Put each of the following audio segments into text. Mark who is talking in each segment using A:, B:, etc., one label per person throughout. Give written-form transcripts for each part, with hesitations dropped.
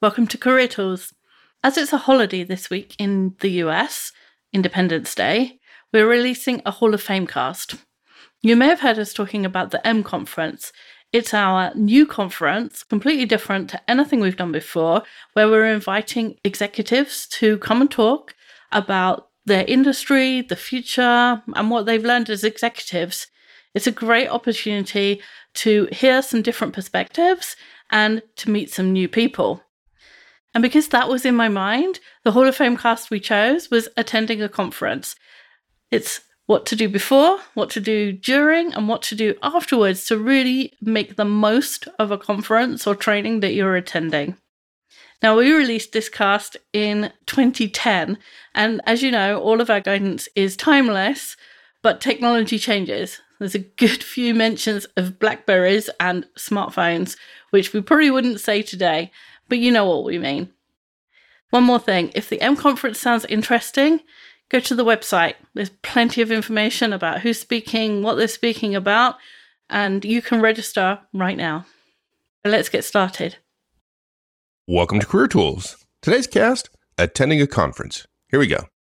A: Welcome to Career Tools. As it's a holiday this week in the US, Independence Day, we're releasing a Hall of Fame cast. You may have heard us talking about the M Conference. It's our new conference, completely different to anything we've done before, where we're inviting executives to come and talk about their industry, the future, and what they've learned as executives. It's a great opportunity to hear some different perspectives and to meet some new people. And because that was in my mind, the Hall of Fame cast we chose was attending a conference. It's what to do before, what to do during, and what to do afterwards to really make the most of a conference or training that you're attending. Now, we released this cast in 2010, and as you know, all of our guidance is timeless, but technology changes. There's a good few mentions of Blackberries and smartphones, which we probably wouldn't say today, but you know what we mean. One more thing, if the M Conference sounds interesting, go to the website. There's plenty of information about who's speaking, what they're speaking about, and you can register right now. Let's get started.
B: Welcome to Career Tools. Today's cast, attending a conference. Here we go.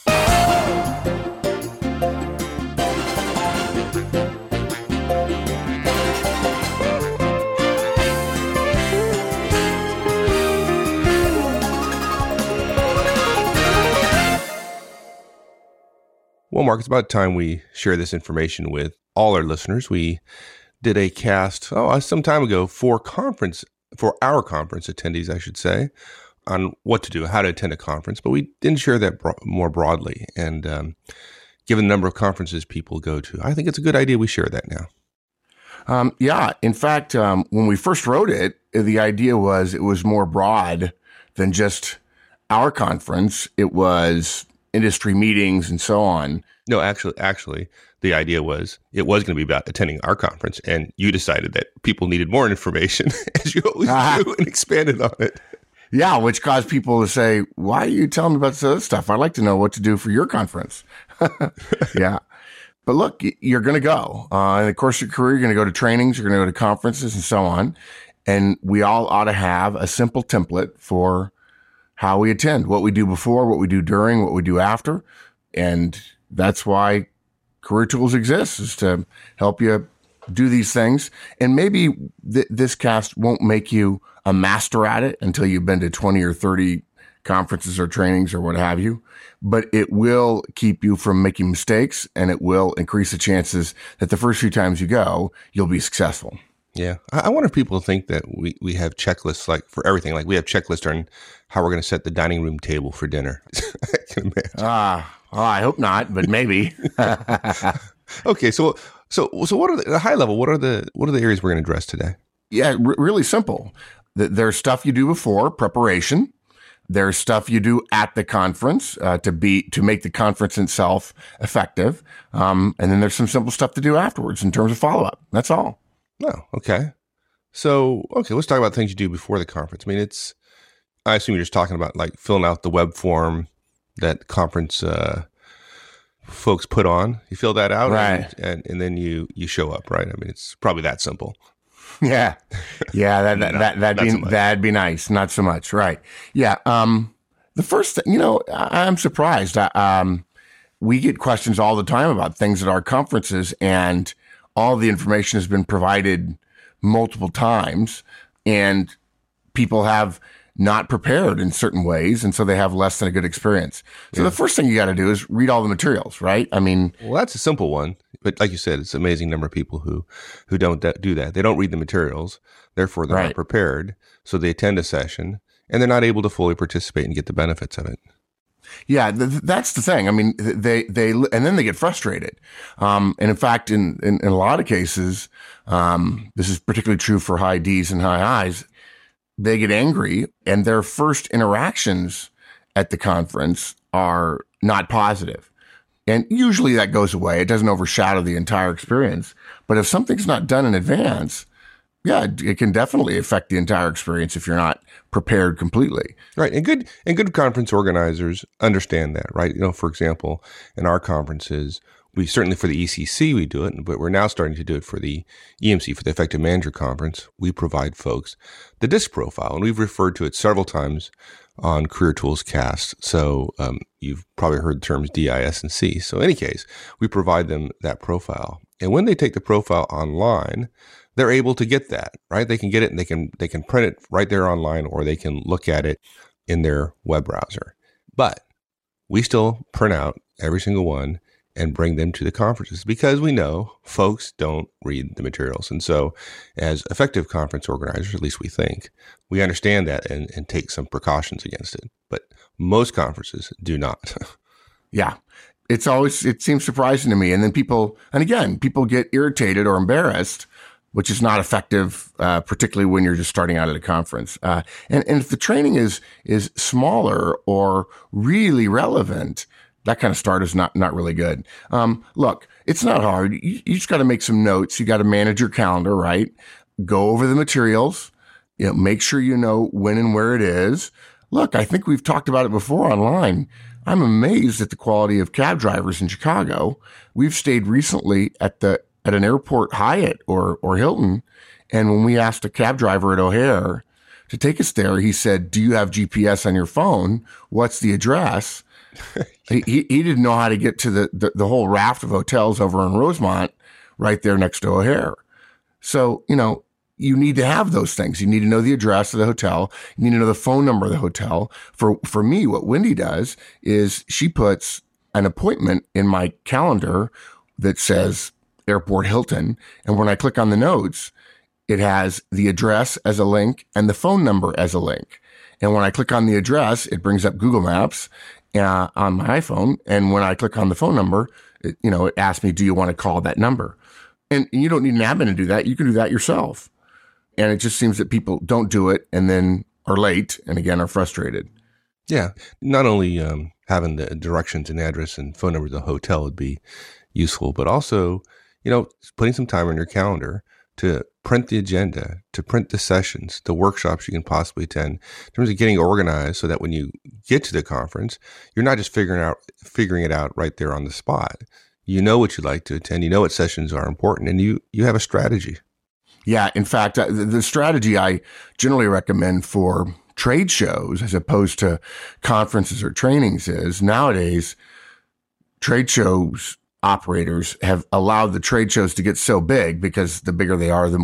B: Well, Mark, it's about time we share this information with all our listeners. We did a cast, some time ago for our conference attendees, I should say, on what to do, how to attend a conference, but we didn't share that more broadly. And given the number of conferences people go to, I think it's a good idea we share that now.
C: In fact, when we first wrote it, the idea was it was more broad than just our conference. It was industry meetings and so on.
B: No, actually, the idea was it was going to be about attending our conference, and you decided that people needed more information, as you always do, and expanded on it.
C: Yeah, which caused people to say, why are you telling me about this other stuff? I'd like to know what to do for your conference. Yeah. But look, you're going to go. In the course of your career, you're going to go to trainings, you're going to go to conferences and so on. And we all ought to have a simple template for how we attend, what we do before, what we do during, what we do after. And that's why Career Tools exists, is to help you do these things. And maybe this cast won't make you a master at it until you've been to 20 or 30 conferences or trainings or what have you. But it will keep you from making mistakes, and it will increase the chances that the first few times you go, you'll be successful.
B: Yeah. I wonder if people think that we have checklists like for everything. Like we have checklists on how we're going to set the dining room table for dinner. I can imagine.
C: I hope not, but maybe.
B: Okay. So what are the high level? What are the areas we're going to address today?
C: Yeah, really simple. There's stuff you do before, preparation. There's stuff you do at the conference to make the conference itself effective. And then there's some simple stuff to do afterwards in terms of follow-up. That's all.
B: Oh, okay. So, let's talk about things you do before the conference. I mean, I assume you're just talking about like filling out the web form that conference folks put on. You fill that out,
C: right?
B: And then you show up, right? I mean, it's probably that simple.
C: Yeah. That'd be nice. Not so much, right? Yeah. The first thing, I'm surprised. We get questions all the time about things at our conferences, and all the information has been provided multiple times, and people have not prepared in certain ways, and so they have less than a good experience. So The first thing you got to do is read all the materials, right? I mean,
B: well, that's a simple one, but like you said, it's an amazing number of people who don't do that. They don't read the materials, therefore they're not prepared. So they attend a session and they're not able to fully participate and get the benefits of it.
C: Yeah, that's the thing. I mean, they and then they get frustrated. And in fact, in a lot of cases, this is particularly true for high Ds and high Is. They get angry, and their first interactions at the conference are not positive. And usually that goes away. It doesn't overshadow the entire experience. But if something's not done in advance, yeah, it can definitely affect the entire experience if you're not prepared completely.
B: Right. And good conference organizers understand that, right? For example, in our conferences, We certainly for the ECC, we do it, but we're now starting to do it for the EMC, for the Effective Manager Conference. We provide folks the DISC profile, and we've referred to it several times on Career Tools Cast. So you've probably heard the terms DIS and C. So in any case, we provide them that profile. And when they take the profile online, they're able to get that, right? They can get it and they can print it right there online, or they can look at it in their web browser. But we still print out every single one and bring them to the conferences because we know folks don't read the materials. And so as effective conference organizers, at least we think, we understand that and take some precautions against it. But most conferences do not.
C: Yeah. It seems surprising to me. And then people get irritated or embarrassed, which is not effective, particularly when you're just starting out at a conference. And if the training is smaller or really relevant, that kind of start is not really good. Look, it's not hard. You just got to make some notes. You got to manage your calendar, right? Go over the materials. Make sure you know when and where it is. Look, I think we've talked about it before online. I'm amazed at the quality of cab drivers in Chicago. We've stayed recently at an airport Hyatt or Hilton, and when we asked a cab driver at O'Hare to take us there, he said, "Do you have GPS on your phone? What's the address?" He didn't know how to get to the whole raft of hotels over in Rosemont right there next to O'Hare. So, you need to have those things. You need to know the address of the hotel. You need to know the phone number of the hotel. For me, what Wendy does is she puts an appointment in my calendar that says Airport Hilton. And when I click on the notes, it has the address as a link and the phone number as a link. And when I click on the address, it brings up Google Maps on my iPhone. And when I click on the phone number, it asks me, do you want to call that number? And you don't need an admin to do that. You can do that yourself. And it just seems that people don't do it and then are late and again are frustrated.
B: Yeah. Not only having the directions and address and phone number of the hotel would be useful, but also, putting some time on your calendar to print the agenda, to print the sessions, the workshops you can possibly attend, in terms of getting organized so that when you get to the conference, you're not just figuring it out right there on the spot. You know what you'd like to attend, you know what sessions are important, and you have a strategy.
C: Yeah. In fact, the strategy I generally recommend for trade shows as opposed to conferences or trainings is nowadays trade shows operators have allowed the trade shows to get so big because the bigger they are, the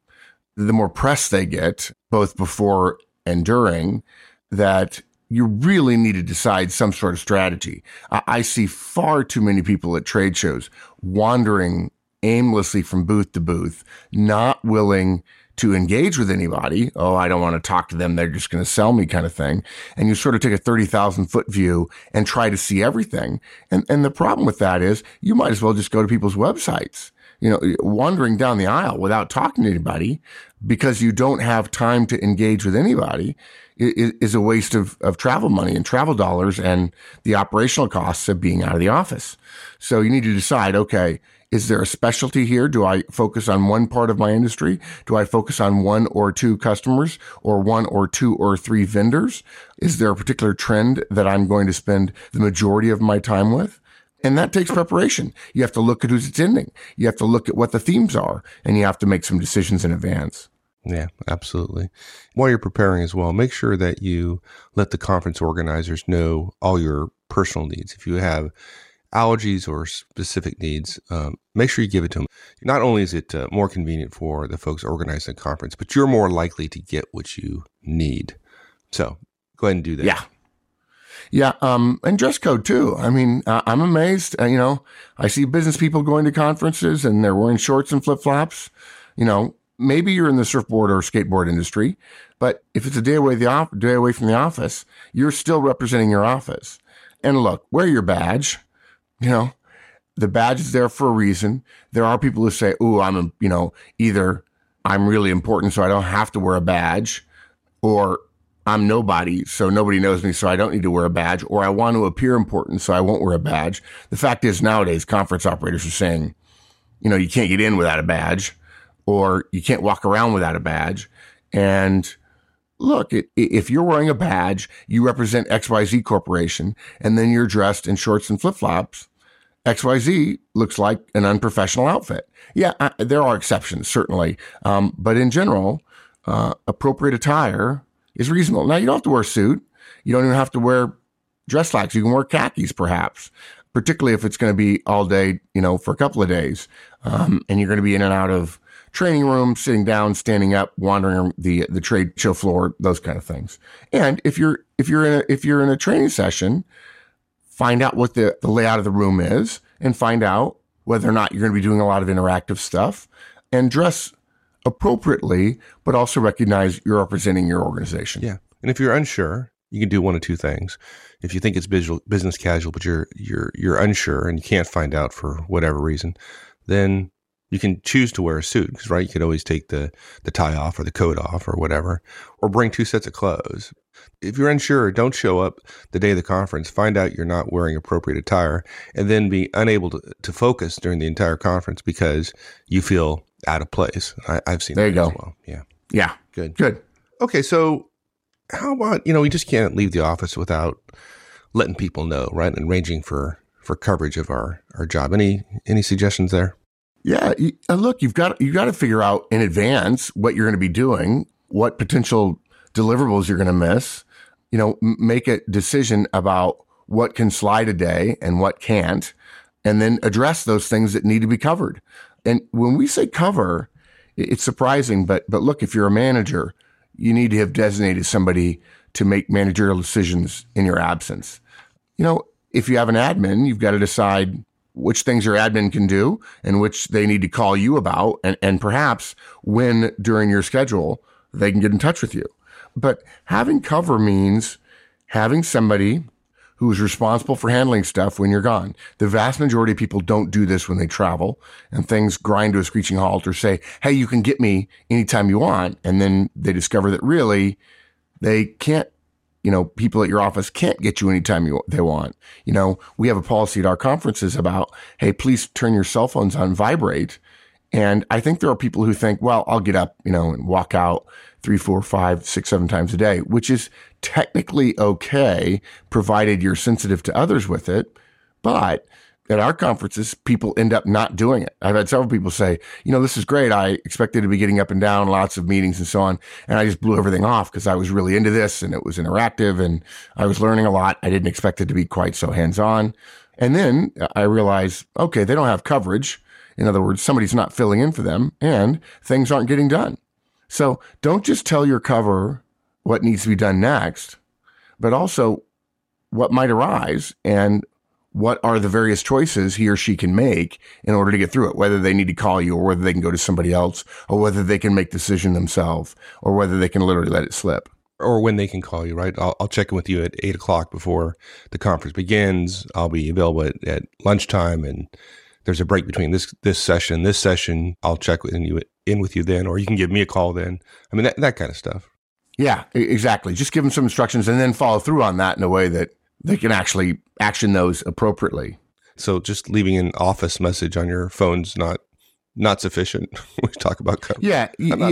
C: more press they get both before and during, that you really need to decide some sort of strategy. I see far too many people at trade shows wandering aimlessly from booth to booth, not willing to engage with anybody. Oh, I don't want to talk to them. They're just going to sell me kind of thing. And you sort of take a 30,000 foot view and try to see everything. And the problem with that is you might as well just go to people's websites, wandering down the aisle without talking to anybody because you don't have time to engage with anybody is a waste of travel money and travel dollars and the operational costs of being out of the office. So you need to decide, okay, is there a specialty here? Do I focus on one part of my industry? Do I focus on one or two customers or one or two or three vendors? Is there a particular trend that I'm going to spend the majority of my time with? And that takes preparation. You have to look at who's attending. You have to look at what the themes are, and you have to make some decisions in advance.
B: Yeah, absolutely. While you're preparing as well, make sure that you let the conference organizers know all your personal needs. If you have allergies or specific needs, make sure you give it to them. Not only is it more convenient for the folks organizing the conference, but you're more likely to get what you need. So go ahead and do that.
C: Yeah. Yeah. And dress code too. I mean, I'm amazed. I see business people going to conferences and they're wearing shorts and flip flops. Maybe you're in the surfboard or skateboard industry, but if it's a day away from the office, you're still representing your office. And look, wear your badge. The badge is there for a reason. There are people who say, "Ooh, either I'm really important, so I don't have to wear a badge, or I'm nobody, so nobody knows me, so I don't need to wear a badge, or I want to appear important, so I won't wear a badge." The fact is, nowadays, conference operators are saying, you can't get in without a badge, or you can't walk around without a badge. And look, if you're wearing a badge, you represent XYZ Corporation, and then you're dressed in shorts and flip-flops, XYZ looks like an unprofessional outfit. Yeah, there are exceptions, certainly. But in general, appropriate attire is reasonable. Now, you don't have to wear a suit. You don't even have to wear dress slacks. You can wear khakis, perhaps, particularly if it's going to be all day, for a couple of days. And you're going to be in and out of training rooms, sitting down, standing up, wandering the trade show floor, those kind of things. And if you're in a training session, find out what the layout of the room is and find out whether or not you're going to be doing a lot of interactive stuff, and dress appropriately, but also recognize you're representing your organization.
B: Yeah. And if you're unsure, you can do one of two things. If you think it's business casual, but you're unsure and you can't find out for whatever reason, then you can choose to wear a suit, because, right, you could always take the tie off or the coat off or whatever, or bring 2 sets of clothes. If you're unsure, don't show up the day of the conference, find out you're not wearing appropriate attire, and then be unable to focus during the entire conference because you feel out of place. I've seen
C: there
B: that
C: you go.
B: as well. Yeah.
C: Yeah. Good.
B: Okay. So how about, we just can't leave the office without letting people know, right? And arranging for coverage of our job. Any suggestions there?
C: Yeah. Look, you've got to figure out in advance what you're going to be doing, what potential deliverables you're going to miss, make a decision about what can slide a day and what can't, and then address those things that need to be covered. And when we say cover, it's surprising, but look, if you're a manager, you need to have designated somebody to make managerial decisions in your absence. If you have an admin, you've got to decide which things your admin can do and which they need to call you about, and perhaps when during your schedule they can get in touch with you. But having cover means having somebody who is responsible for handling stuff when you're gone. The vast majority of people don't do this when they travel and things grind to a screeching halt, or say, hey, you can get me anytime you want. And then they discover that really they can't, people at your office can't get you anytime they want. We have a policy at our conferences about, hey, please turn your cell phones on vibrate. And I think there are people who think, well, I'll get up, and walk out 3, 4, 5, 6, 7 times a day, which is technically okay, provided you're sensitive to others with it. But at our conferences, people end up not doing it. I've had several people say, this is great. I expected to be getting up and down, lots of meetings and so on. And I just blew everything off because I was really into this and it was interactive and I was learning a lot. I didn't expect it to be quite so hands-on. And then I realized, okay, they don't have coverage. In other words, somebody's not filling in for them and things aren't getting done. So don't just tell your cover what needs to be done next, but also what might arise and what are the various choices he or she can make in order to get through it, whether they need to call you or whether they can go to somebody else or whether they can make the decision themselves or whether they can literally let it slip.
B: Or when they can call you, right? I'll check in with you at 8 o'clock before the conference begins. I'll be available at lunchtime, and there's a break between this session. I'll check in with you then, or you can give me a call then. I mean, that kind of stuff.
C: Yeah, exactly. Just give them some instructions and then follow through on that in a way that they can actually action those appropriately.
B: So just leaving an office message on your phone's not sufficient. We talk about coverage.
C: Yeah,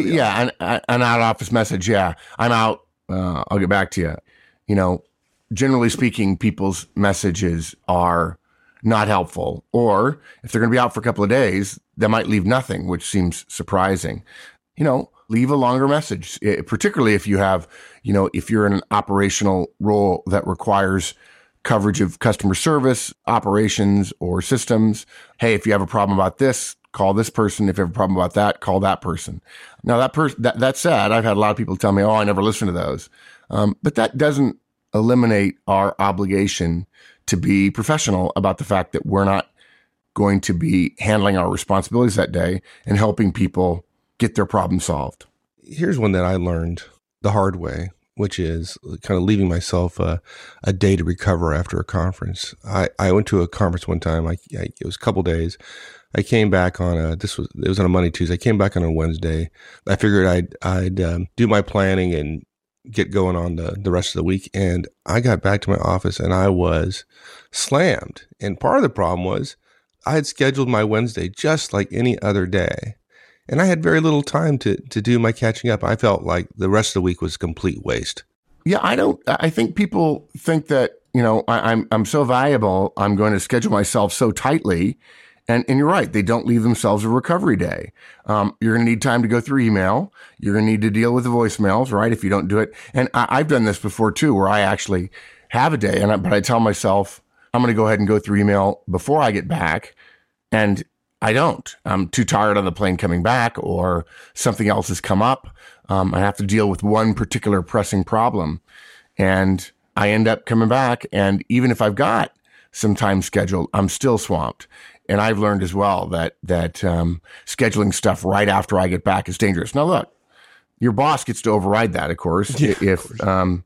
C: an out office message. Yeah, I'm out. I'll get back to you. Generally speaking, people's messages are not helpful. Or if they're going to be out for a couple of days, they might leave nothing, which seems surprising. Leave a longer message, particularly if you have, if you're in an operational role that requires coverage of customer service, operations, or systems. Hey, if you have a problem about this, call this person. If you have a problem about that, call that person. Now, that said, I've had a lot of people tell me, I never listen to those. But that doesn't eliminate our obligation to be professional about the fact that we're not going to be handling our responsibilities that day and helping people get their problem solved.
B: Here's one that I learned the hard way, which is kind of leaving myself a day to recover after a conference. I went to a conference one time. It was a couple days. I came back it was on a Monday, Tuesday. I came back on a Wednesday. I figured I'd do my planning and get going on the rest of the week. And I got back to my office and I was slammed. And part of the problem was I had scheduled my Wednesday just like any other day. And I had very little time to do my catching up. I felt like the rest of the week was complete waste.
C: Yeah, I think people think that, I'm so valuable. I'm going to schedule myself so tightly. And you're right. They don't leave themselves a recovery day. You're going to need time to go through email. You're going to need to deal with the voicemails, right? If you don't do it. And I've done this before too, where I actually have a day, but I tell myself I'm going to go ahead and go through email before I get back. And I don't. I'm too tired on the plane coming back, or something else has come up. I have to deal with one particular pressing problem, and I end up coming back. And even if I've got some time scheduled, I'm still swamped. And I've learned as well that scheduling stuff right after I get back is dangerous. Now, look, your boss gets to override that, of course.
B: Yeah,
C: if
B: of course.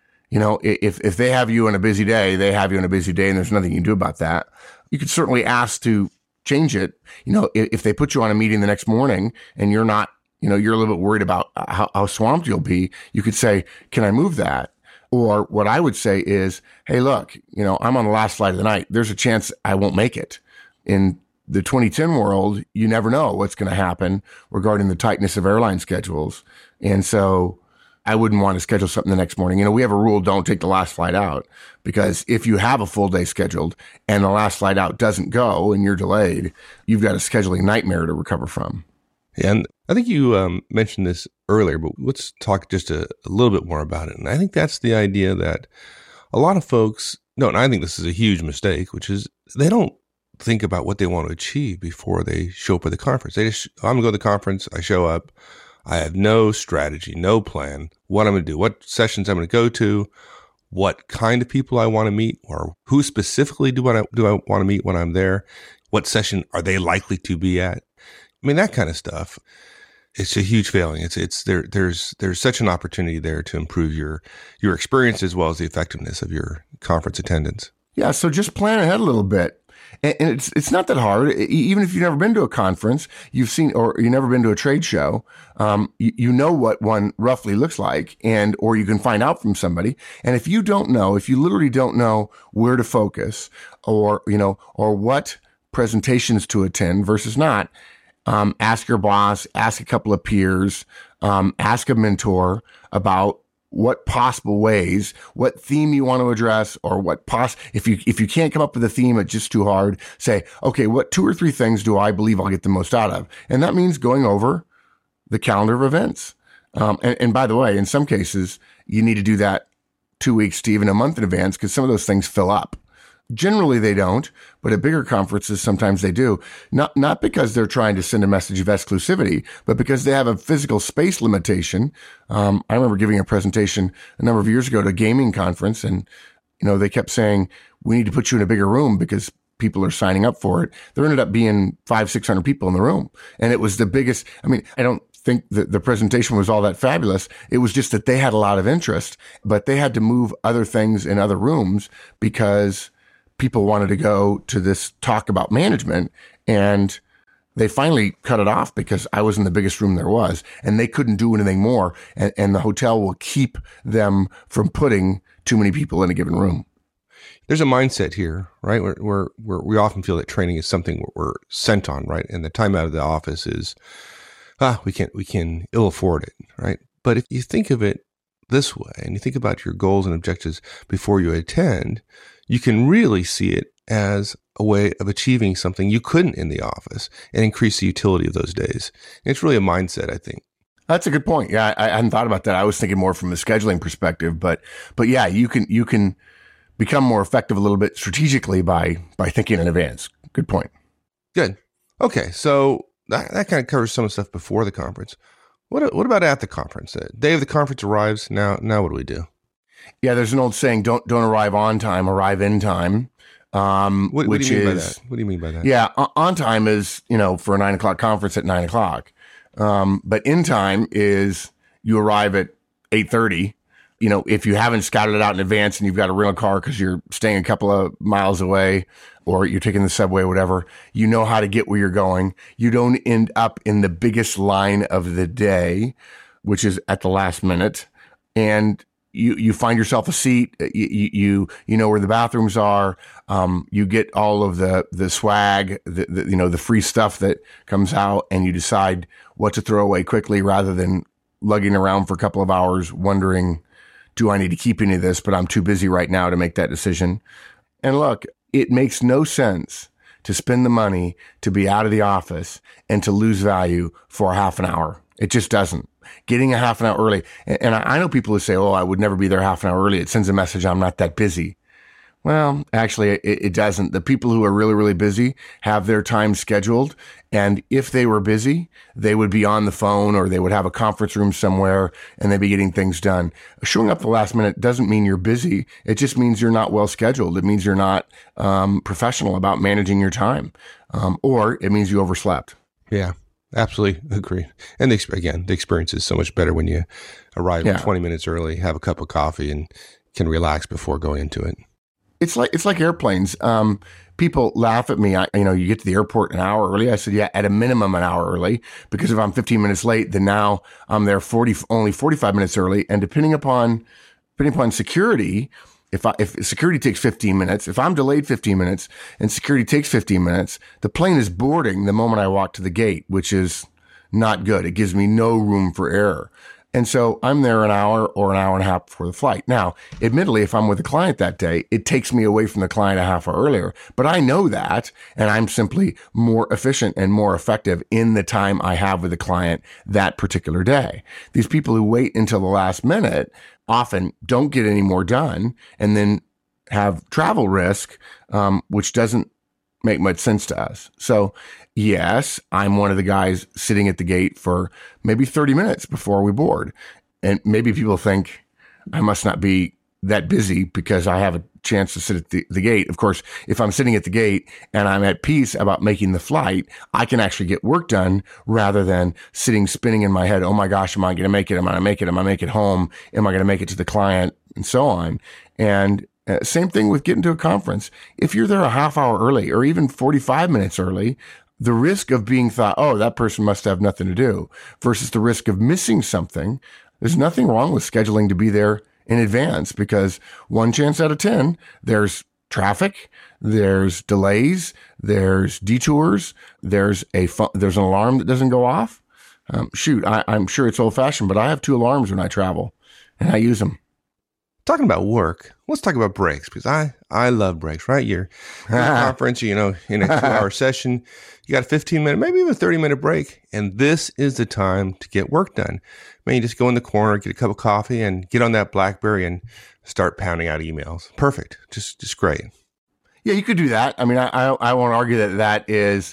C: If they have you on a busy day, they have you on a busy day, and there's nothing you can do about that. You could certainly ask to change it. If they put you on a meeting the next morning and you're not, you're a little bit worried about how swamped you'll be, you could say, "Can I move that?" Or what I would say is, "Hey, look, I'm on the last flight of the night. There's a chance I won't make it." In the 2010 world, you never know what's going to happen regarding the tightness of airline schedules. And so I wouldn't want to schedule something the next morning. We have a rule, don't take the last flight out, because if you have a full day scheduled and the last flight out doesn't go and you're delayed, you've got a scheduling nightmare to recover from.
B: Yeah, and I think you mentioned this earlier, but let's talk just a little bit more about it. And I think that's the idea that a lot of folks don't, and I think this is a huge mistake, which is they don't think about what they want to achieve before they show up at the conference. I'm going to go to the conference. I show up. I have no strategy, no plan, what I'm going to do, what sessions I'm going to go to, what kind of people I want to meet, or who specifically do I want to meet when I'm there? What session are they likely to be at? I mean, that kind of stuff. It's a huge failing. There's such an opportunity there to improve your experience as well as the effectiveness of your conference attendance.
C: Yeah. So just plan ahead a little bit. And it's not that hard. Even if you've never been to a conference, you've seen, or you've never been to a trade show, you know what one roughly looks like, or you can find out from somebody. And if you literally don't know where to focus, or what presentations to attend versus not, ask your boss, ask a couple of peers, ask a mentor about what possible ways, what theme you want to address, or if you can't come up with a theme, it's just too hard, say, okay, what 2 or 3 things do I believe I'll get the most out of? And that means going over the calendar of events. And by the way, in some cases, you need to do that 2 weeks to even a month in advance, because some of those things fill up. Generally, they don't, but at bigger conferences, sometimes they do. Not because they're trying to send a message of exclusivity, but because they have a physical space limitation. I remember giving a presentation a number of years ago at a gaming conference, and they kept saying, "We need to put you in a bigger room because people are signing up for it." There ended up being 500-600 people in the room, and it was the biggest. I mean, I don't think that the presentation was all that fabulous. It was just that they had a lot of interest, but they had to move other things in other rooms because people wanted to go to this talk about management, and they finally cut it off because I was in the biggest room there was, and they couldn't do anything more. And the hotel will keep them from putting too many people in a given room.
B: There's a mindset here, right? Where we often feel that training is something we're sent on, right? And the time out of the office is, we can ill afford it, right? But if you think of it this way, and you think about your goals and objectives before you attend, you can really see it as a way of achieving something you couldn't in the office and increase the utility of those days. And it's really a mindset, I think.
C: That's a good point. Yeah, I hadn't thought about that. I was thinking more from a scheduling perspective, but yeah, you can become more effective a little bit strategically by thinking in advance. Good point.
B: Good. Okay, so that kind of covers some of the stuff before the conference. What about at the conference? The day of the conference arrives. Now what do we do?
C: Yeah, there's an old saying: don't arrive on time, arrive in time.
B: What do you mean by that? What do you mean by that?
C: Yeah, on time is for a 9 o'clock conference at 9 o'clock, but in time is you arrive at 8:30. If you haven't scouted it out in advance and you've got a rental car because you're staying a couple of miles away, or you're taking the subway or whatever, you know how to get where you're going. You don't end up in the biggest line of the day, which is at the last minute, and you find yourself a seat. You know where the bathrooms are. You get all of the swag, the free stuff that comes out, and you decide what to throw away quickly rather than lugging around for a couple of hours wondering, do I need to keep any of this, but I'm too busy right now to make that decision. And look, it makes no sense to spend the money to be out of the office and to lose value for a half an hour. It just doesn't. Getting a half an hour early. And I know people who say, oh, I would never be there half an hour early. It sends a message, I'm not that busy. Well, actually, it doesn't. The people who are really, really busy have their time scheduled. And if they were busy, they would be on the phone or they would have a conference room somewhere and they'd be getting things done. Showing up the last minute doesn't mean you're busy. It just means you're not well scheduled. It means you're not professional about managing your time. Or it means you overslept.
B: Yeah, absolutely agree. And the experience is so much better when you arrive 20 minutes early, have a cup of coffee, and can relax before going into it.
C: It's like airplanes. People laugh at me. You get to the airport an hour early. I said, yeah, at a minimum an hour early, because if I'm 15 minutes late, then now I'm there only 45 minutes early. And depending upon security, if security takes 15 minutes, if I'm delayed 15 minutes and security takes 15 minutes, the plane is boarding the moment I walk to the gate, which is not good. It gives me no room for error. And so I'm there an hour or an hour and a half before the flight. Now, admittedly, if I'm with a client that day, it takes me away from the client a half hour earlier. But I know that, and I'm simply more efficient and more effective in the time I have with the client that particular day. These people who wait until the last minute often don't get any more done and then have travel risk, which doesn't make much sense to us. So yes, I'm one of the guys sitting at the gate for maybe 30 minutes before we board. And maybe people think I must not be that busy because I have a chance to sit at the gate. Of course, if I'm sitting at the gate and I'm at peace about making the flight, I can actually get work done rather than spinning in my head. Oh my gosh, am I going to make it? Am I going to make it? Am I going to make it home? Am I going to make it to the client? And so on. And same thing with getting to a conference. If you're there a half hour early or even 45 minutes early, the risk of being thought, oh, that person must have nothing to do, versus the risk of missing something. There's nothing wrong with scheduling to be there in advance, because one chance out of 10, there's traffic, there's delays, there's detours, there's an alarm that doesn't go off. I'm sure it's old fashioned, but I have 2 alarms when I travel and I use them.
B: Talking about work, let's talk about breaks, because I love breaks, right? You're in a conference, in a 2-hour session, you got a 15-minute, maybe even a 30-minute break, and this is the time to get work done. You just go in the corner, get a cup of coffee, and get on that BlackBerry and start pounding out emails. Perfect. Just great.
C: Yeah, you could do that. I mean, I won't argue that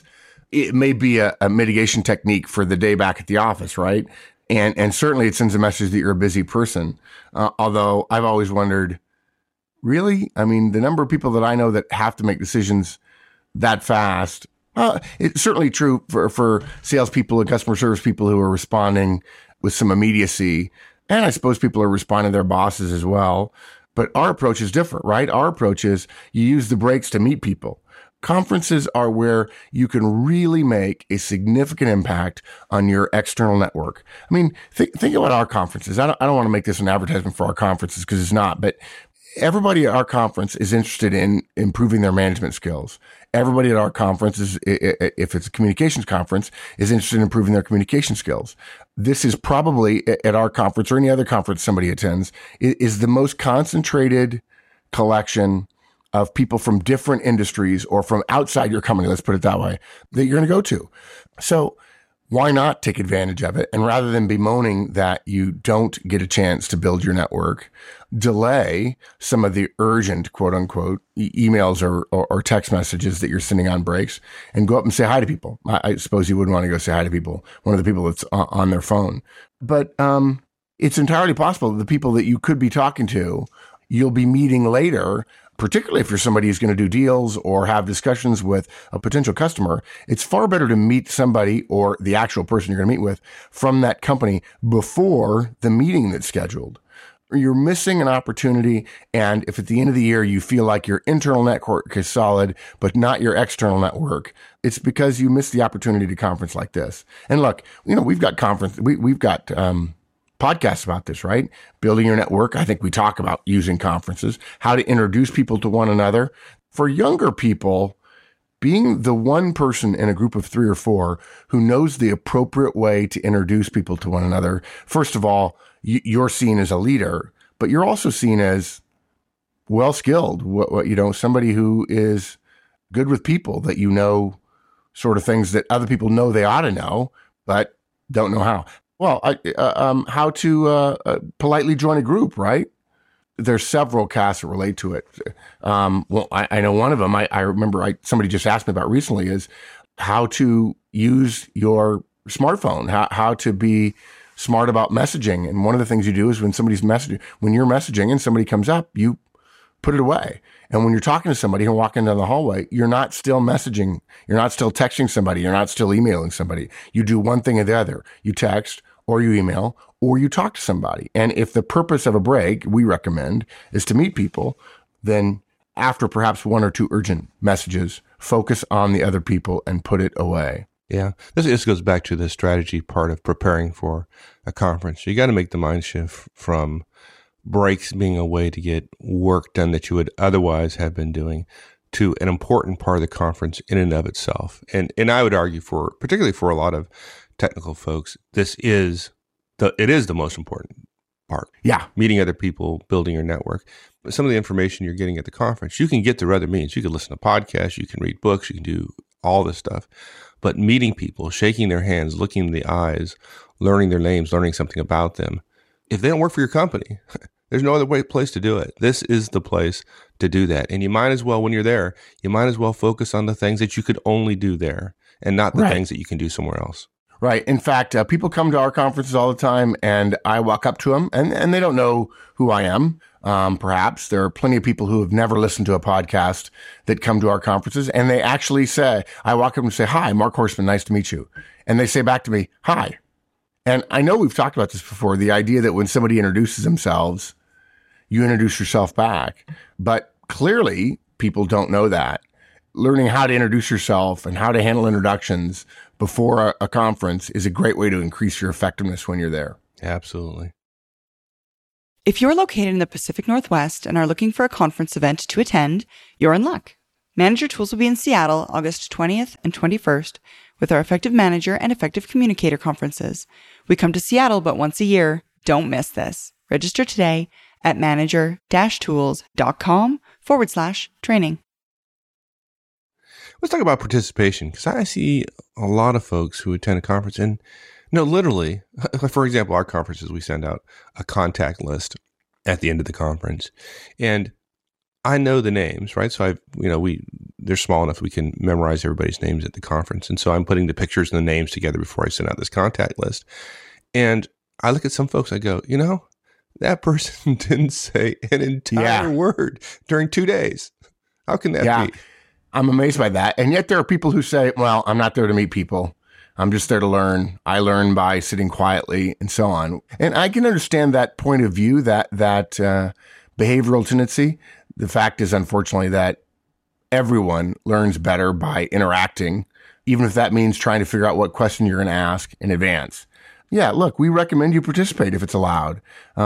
C: it may be a mitigation technique for the day back at the office, right? And certainly it sends a message that you're a busy person. Although I've always wondered, really? I mean, the number of people that I know that have to make decisions that fast, it's certainly true for salespeople and customer service people who are responding with some immediacy. And I suppose people are responding to their bosses as well. But our approach is different, right? Our approach is you use the breaks to meet people. Conferences are where you can really make a significant impact on your external network. I mean, think about our conferences. I don't want to make this an advertisement for our conferences because it's not, but everybody at our conference is interested in improving their management skills. Everybody at our conference is, if it's a communications conference, is interested in improving their communication skills. This is probably at our conference or any other conference somebody attends is the most concentrated collection of people from different industries or from outside your company, let's put it that way, that you're going to go to. So why not take advantage of it? And rather than bemoaning that you don't get a chance to build your network, delay some of the urgent, quote unquote, emails or text messages that you're sending on breaks and go up and say hi to people. I suppose you wouldn't want to go say hi to people, one of the people that's on their phone. But it's entirely possible that the people that you could be talking to, you'll be meeting later, particularly if you're somebody who's going to do deals or have discussions with a potential customer. It's far better to meet somebody or the actual person you're going to meet with from that company before the meeting that's scheduled. You're missing an opportunity. And if at the end of the year you feel like your internal network is solid, but not your external network, it's because you missed the opportunity to conference like this. And look, we've got podcasts about this, right? Building your network. I think we talk about using conferences, how to introduce people to one another. For younger people, being the one person in a group of 3 or 4 who knows the appropriate way to introduce people to one another. First of all, you're seen as a leader, but you're also seen as well-skilled, somebody who is good with people, that sort of things that other people know they ought to know, but don't know how. Well, how to politely join a group, right? There's several casts that relate to it. Well, I know one of them, I remember somebody just asked me about recently, is how to use your smartphone, how to be smart about messaging. And one of the things you do is when you're messaging and somebody comes up, you put it away. And when you're talking to somebody and walking down the hallway, you're not still messaging. You're not still texting somebody. You're not still emailing somebody. You do one thing or the other. You text or you email or you talk to somebody. And if the purpose of a break, we recommend, is to meet people, then after perhaps one or two urgent messages, focus on the other people and put it away.
B: Yeah. This goes back to the strategy part of preparing for a conference. You got to make the mind shift from breaks being a way to get work done that you would otherwise have been doing to an important part of the conference in and of itself. And I would argue particularly for a lot of technical folks, it is the most important part.
C: Yeah.
B: Meeting other people, building your network. Some of the information you're getting at the conference, you can get through other means. You can listen to podcasts, you can read books, you can do all this stuff. But meeting people, shaking their hands, looking in the eyes, learning their names, learning something about them. If they don't work for your company, there's no other place to do it. This is the place to do that. And you might as well, when you're there, you might as well focus on the things that you could only do there and not the things that you can do somewhere else.
C: Right. In fact, people come to our conferences all the time and I walk up to them and they don't know who I am. Perhaps there are plenty of people who have never listened to a podcast that come to our conferences and they actually say, I walk up and say, "Hi, Mark Horstman, nice to meet you." And they say back to me, "Hi." And I know we've talked about this before, the idea that when somebody introduces themselves, you introduce yourself back. But clearly, people don't know that. Learning how to introduce yourself and how to handle introductions before a conference is a great way to increase your effectiveness when you're there.
B: Absolutely.
D: If you're located in the Pacific Northwest and are looking for a conference event to attend, you're in luck. Manager Tools will be in Seattle August 20th and 21st with our Effective Manager and Effective Communicator conferences. We come to Seattle but once a year. Don't miss this. Register today at manager-tools.com/training.
B: Let's talk about participation, because I see a lot of folks who attend a conference and, literally, for example, our conferences, we send out a contact list at the end of the conference. And I know the names, right? So they're small enough we can memorize everybody's names at the conference. And so I'm putting the pictures and the names together before I send out this contact list. And I look at some folks, I go, that person didn't say an entire word during 2 days. How can that be?
C: I'm amazed by that. And yet there are people who say, well, I'm not there to meet people. I'm just there to learn. I learn by sitting quietly and so on. And I can understand that point of view, that behavioral tendency. The fact is, unfortunately, that everyone learns better by interacting, even if that means trying to figure out what question you're going to ask in advance. Yeah, look, we recommend you participate if it's allowed.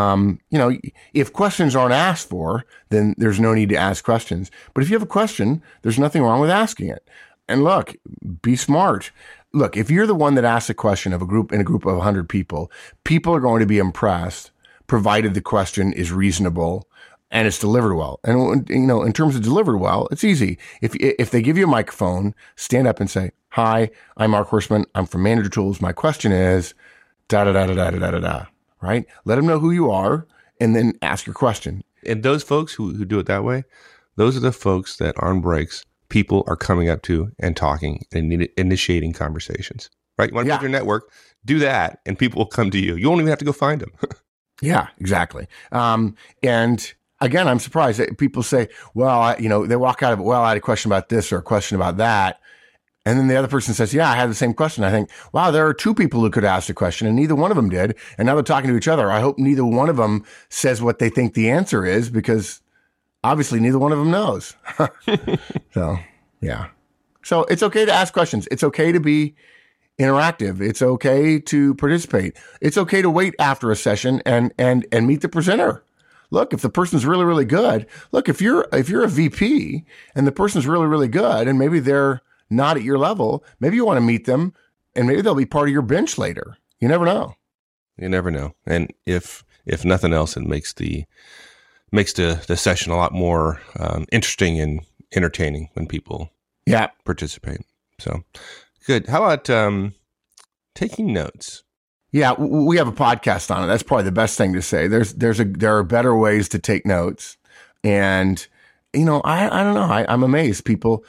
C: If questions aren't asked for, then there's no need to ask questions. But if you have a question, there's nothing wrong with asking it. And look, be smart. Look, if you're the one that asks a question in a group of 100 people, people are going to be impressed, provided the question is reasonable and it's delivered well. And, in terms of delivered well, it's easy. If they give you a microphone, stand up and say, "Hi, I'm Mark Horstman. I'm from Manager Tools. My question is da-da-da-da-da-da-da-da," right? Let them know who you are and then ask your question.
B: And those folks who do it that way, those are the folks that on breaks, people are coming up to and talking and initiating conversations, right? You want to build your network, do that, and people will come to you. You won't even have to go find them.
C: Yeah, exactly. And again, I'm surprised that people say, well, they walk out of it, well, I had a question about this or a question about that. And then the other person says, yeah, I had the same question. I think, wow, there are two people who could ask the question and neither one of them did. And now they're talking to each other. I hope neither one of them says what they think the answer is, because obviously neither one of them knows. So, yeah. So it's okay to ask questions. It's okay to be interactive. It's okay to participate. It's okay to wait after a session and meet the presenter. Look, if the person's really, really good, if you're a VP and the person's really, really good and maybe they're not at your level, maybe you want to meet them and maybe they'll be part of your bench later. You never know.
B: You never know. And if if nothing else, it makes the session a lot more interesting and entertaining when people participate. So good. How about taking notes?
C: Yeah, we have a podcast on it. That's probably the best thing to say. There are better ways to take notes, and I don't know. I'm amazed. People,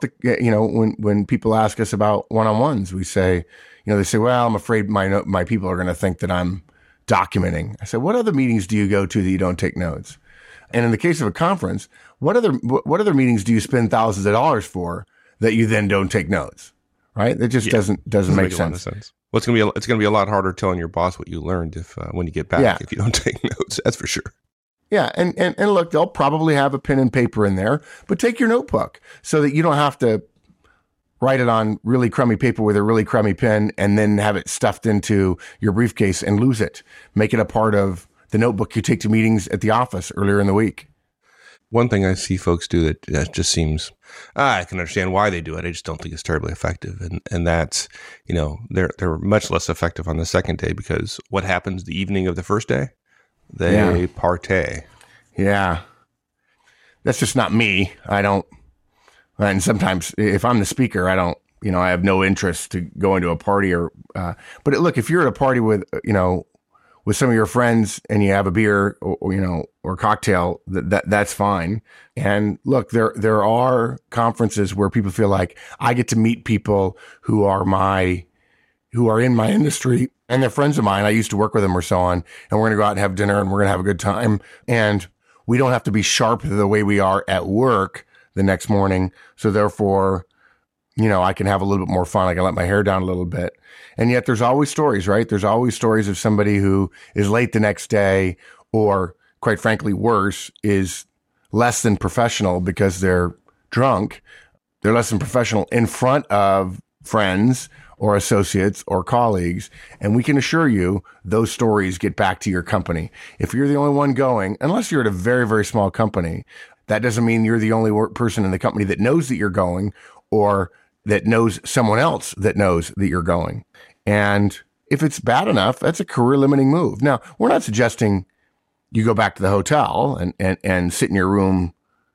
C: when people ask us about one-on-ones, we say, they say, well, I'm afraid my people are going to think that I'm documenting. I said, what other meetings do you go to that you don't take notes? And in the case of a conference, what other meetings do you spend thousands of dollars for that you then don't take notes? Right? That just doesn't make sense.
B: A lot of sense. Well, it's going to be a lot harder telling your boss what you learned when you get back if you don't take notes. That's for sure.
C: Yeah, and look, they'll probably have a pen and paper in there, but take your notebook so that you don't have to write it on really crummy paper with a really crummy pen and then have it stuffed into your briefcase and lose it. Make it a part of the notebook you take to meetings at the office earlier in the week.
B: One thing I see folks do that just seems, I can understand why they do it. I just don't think it's terribly effective. And that's, they're much less effective on the second day because what happens the evening of the first day? They partay. Yeah.
C: That's just not me. I don't, and sometimes if I'm the speaker, I don't, I have no interest to go into a party but look, if you're at a party with some of your friends and you have a beer or cocktail, that's fine. And look, there are conferences where people feel like I get to meet people who are in my industry and they're friends of mine. I used to work with them or so on, and we're going to go out and have dinner and we're going to have a good time. And we don't have to be sharp the way we are at work the next morning. So therefore, I can have a little bit more fun. I can let my hair down a little bit. And yet there's always stories, right? There's always stories of somebody who is late the next day or, quite frankly, worse, is less than professional because they're drunk. They're less than professional in front of friends or associates or colleagues. And we can assure you those stories get back to your company. If you're the only one going, unless you're at a very, very small company, that doesn't mean you're the only person in the company that knows that you're going or that knows someone else that knows that you're going. And if it's bad enough, that's a career limiting move. Now, we're not suggesting you go back to the hotel and sit in your room,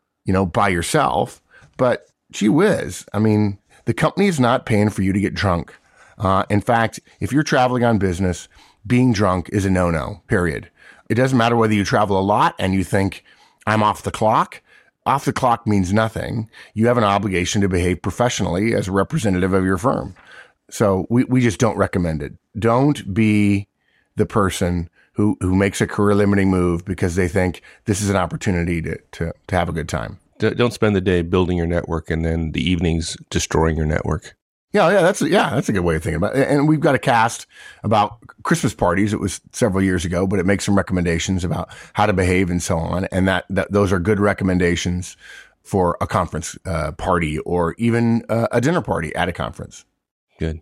C: by yourself, but gee whiz. I mean, the company is not paying for you to get drunk. In fact, if you're traveling on business, being drunk is a no-no, period. It doesn't matter whether you travel a lot and you think I'm off the clock. Off the clock means nothing. You have an obligation to behave professionally as a representative of your firm. So we just don't recommend it. Don't be the person who makes a career limiting move because they think this is an opportunity to have a good time.
B: Don't spend the day building your network and then the evenings destroying your network.
C: Yeah, that's a good way of thinking about it. And we've got a cast about Christmas parties. It was several years ago, but it makes some recommendations about how to behave and so on. And that those are good recommendations for a conference party or even a dinner party at a conference.
B: Good.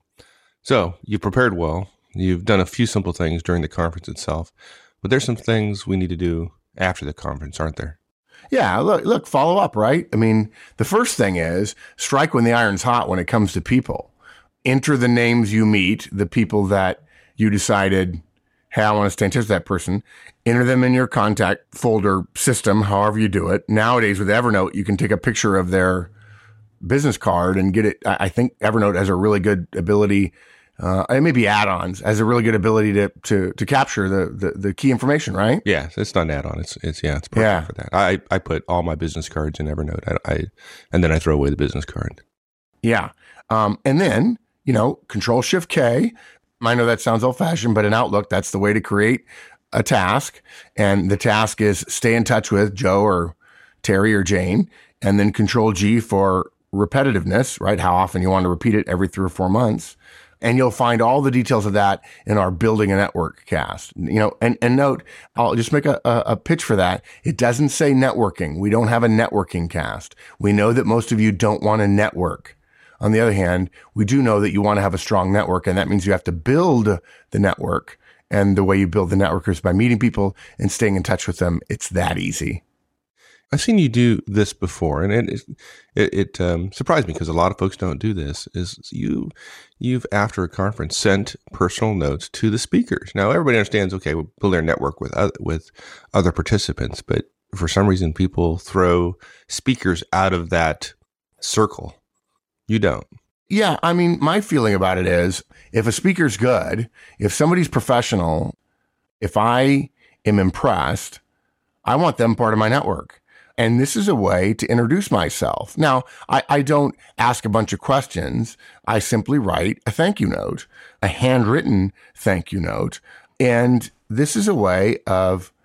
B: So you prepared well. You've done a few simple things during the conference itself, but there's some things we need to do after the conference, aren't there?
C: Yeah, look, follow up, right? I mean, the first thing is strike when the iron's hot when it comes to people. Enter the names you meet, the people that you decided, hey, I want to stay in touch with that person. Enter them in your contact folder system, however you do it. Nowadays with Evernote, you can take a picture of their business card and get it. I think Evernote has a really good ability, it may be add-ons, has a really good ability to capture the key information, right?
B: Yeah, it's not an add-on. It's perfect for that. I put all my business cards in Evernote. And then I throw away the business card.
C: Yeah. And then, Control-Shift-K. I know that sounds old-fashioned, but in Outlook, that's the way to create a task. And the task is stay in touch with Joe or Terry or Jane, and then Control-G for repetitiveness, right? How often you want to repeat it every 3 or 4 months. And you'll find all the details of that in our Building a Network cast. And note, I'll just make a pitch for that. It doesn't say networking. We don't have a networking cast. We know that most of you don't want to network. On the other hand, we do know that you want to have a strong network, and that means you have to build the network. And the way you build the network is by meeting people and staying in touch with them. It's that easy.
B: I've seen you do this before, and it surprised me because a lot of folks don't do this. Is you've after a conference sent personal notes to the speakers. Now everybody understands. Okay, we'll build their network with other participants, but for some reason people throw speakers out of that circle. You don't.
C: Yeah, I mean, my feeling about it is if a speaker's good, if somebody's professional, if I am impressed, I want them part of my network. And this is a way to introduce myself. Now, I don't ask a bunch of questions. I simply write a thank you note, a handwritten thank you note. And this is a way of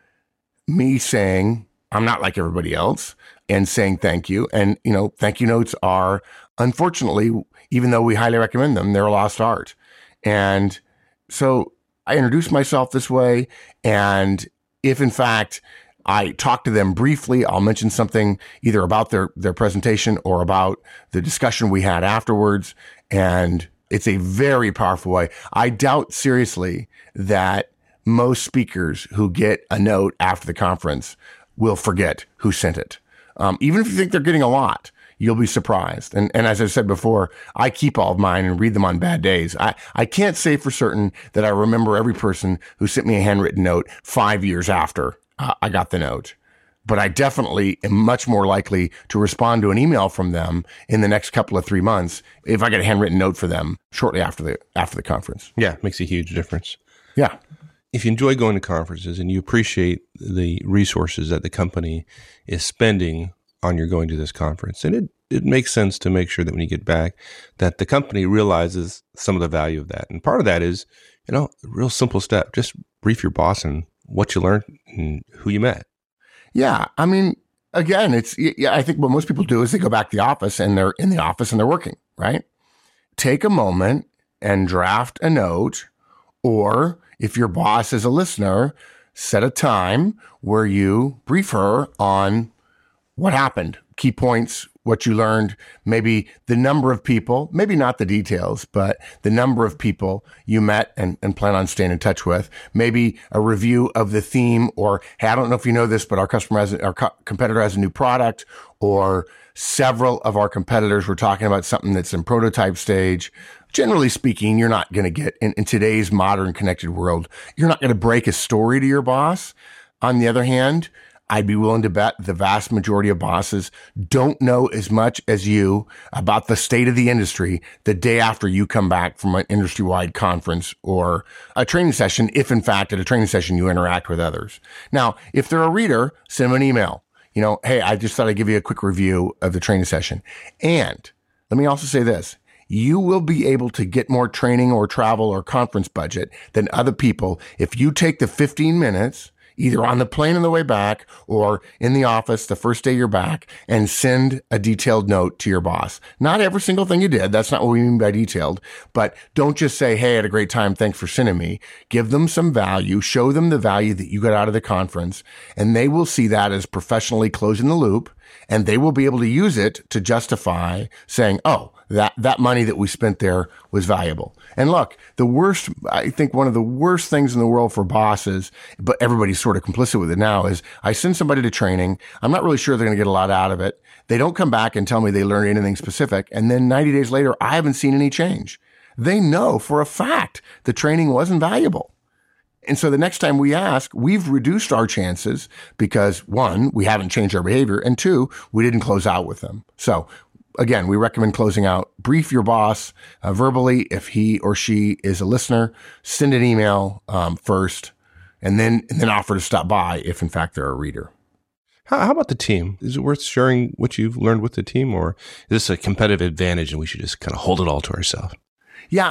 C: me saying, I'm not like everybody else, and saying thank you. And, thank you notes are, unfortunately, even though we highly recommend them, they're a lost art. And so I introduce myself this way. And if in fact I talk to them briefly, I'll mention something either about their presentation or about the discussion we had afterwards. And it's a very powerful way. I doubt seriously that most speakers who get a note after the conference will forget who sent it. Even if you think they're getting a lot, you'll be surprised. And as I've said before, I keep all of mine and read them on bad days. I can't say for certain that I remember every person who sent me a handwritten note 5 years after I got the note. But I definitely am much more likely to respond to an email from them in the next couple of 3 months if I get a handwritten note for them shortly after the conference.
B: Yeah, it makes a huge difference.
C: Yeah.
B: If you enjoy going to conferences and you appreciate the resources that the company is spending on your going to this conference, and it makes sense to make sure that when you get back that the company realizes some of the value of that. And part of that is, a real simple step. Just brief your boss on what you learned and who you met.
C: Yeah. I mean, again, I think what most people do is they go back to the office and they're in the office and they're working, right? Take a moment and draft a note, or if your boss is a listener, set a time where you brief her on what happened, key points, what you learned, maybe the number of people, maybe not the details, but the number of people you met and plan on staying in touch with, maybe a review of the theme, or, hey, I don't know if you know this, but our competitor has a new product, or several of our competitors were talking about something that's in prototype stage. Generally speaking, you're not going to get in today's modern connected world, you're not going to break a story to your boss. On the other hand, I'd be willing to bet the vast majority of bosses don't know as much as you about the state of the industry the day after you come back from an industry-wide conference or a training session, if in fact at a training session you interact with others. Now, if they're a reader, send them an email. Hey, I just thought I'd give you a quick review of the training session. And let me also say this. You will be able to get more training or travel or conference budget than other people if you take the 15 minutes either on the plane on the way back or in the office the first day you're back, and send a detailed note to your boss. Not every single thing you did. That's not what we mean by detailed. But don't just say, hey, I had a great time. Thanks for sending me. Give them some value. Show them the value that you got out of the conference. And they will see that as professionally closing the loop. And they will be able to use it to justify saying, oh, that money that we spent there was valuable. And look, I think one of the worst things in the world for bosses, but everybody's sort of complicit with it now, is I send somebody to training. I'm not really sure they're going to get a lot out of it. They don't come back and tell me they learned anything specific. And then 90 days later, I haven't seen any change. They know for a fact the training wasn't valuable. And so the next time we ask, we've reduced our chances because, one, we haven't changed our behavior, and two, we didn't close out with them. So again, we recommend closing out. Brief your boss verbally if he or she is a listener. Send an email first, and then offer to stop by if, in fact, they're a reader.
B: How about the team? Is it worth sharing what you've learned with the team, or is this a competitive advantage and we should just kind of hold it all to ourselves?
C: Yeah,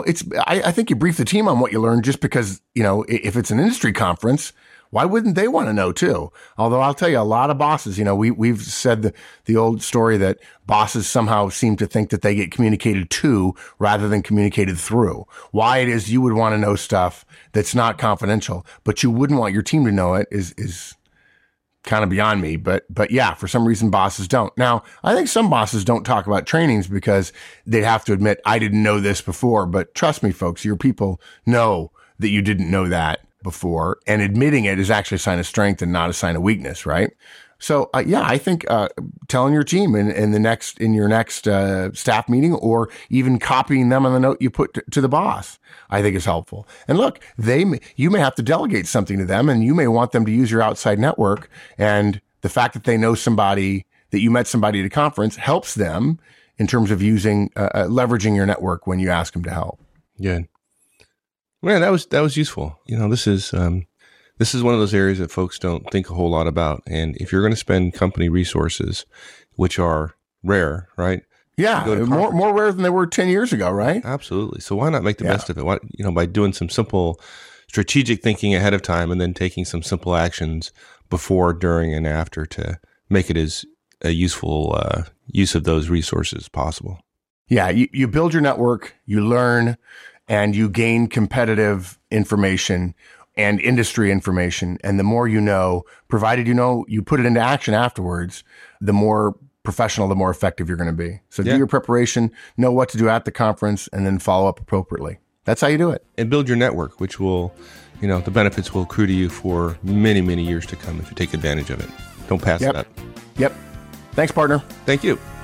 C: I think you brief the team on what you learned just because, if it's an industry conference, why wouldn't they want to know too? Although I'll tell you, a lot of bosses, we've said the old story that bosses somehow seem to think that they get communicated to rather than communicated through. Why it is you would want to know stuff that's not confidential, but you wouldn't want your team to know it is kind of beyond me. But yeah, for some reason bosses don't. Now, I think some bosses don't talk about trainings because they'd have to admit, I didn't know this before. But trust me, folks, your people know that you didn't know that before. And admitting it is actually a sign of strength and not a sign of weakness, right? So I think telling your team in your next staff meeting, or even copying them on the note you put to the boss, I think is helpful. And look, you may have to delegate something to them, and you may want them to use your outside network. And the fact that they know somebody, that you met somebody at a conference, helps them in terms of using leveraging your network when you ask them to help.
B: Good. Man, that was useful. This is one of those areas that folks don't think a whole lot about. And if you're going to spend company resources, which are rare, right?
C: Yeah, more rare than they were 10 years ago, right?
B: Absolutely. So why not make the best of it? Why, by doing some simple strategic thinking ahead of time, and then taking some simple actions before, during, and after to make it as a useful use of those resources as possible.
C: Yeah, you build your network, you learn, and you gain competitive information and industry information. And the more you know, provided you put it into action afterwards, the more professional, the more effective you're going to be. So do your preparation, know what to do at the conference, and then follow up appropriately. That's how you do it.
B: And build your network, which will, the benefits will accrue to you for many, many years to come if you take advantage of it. Don't pass it up.
C: Yep. Thanks, partner.
B: Thank you.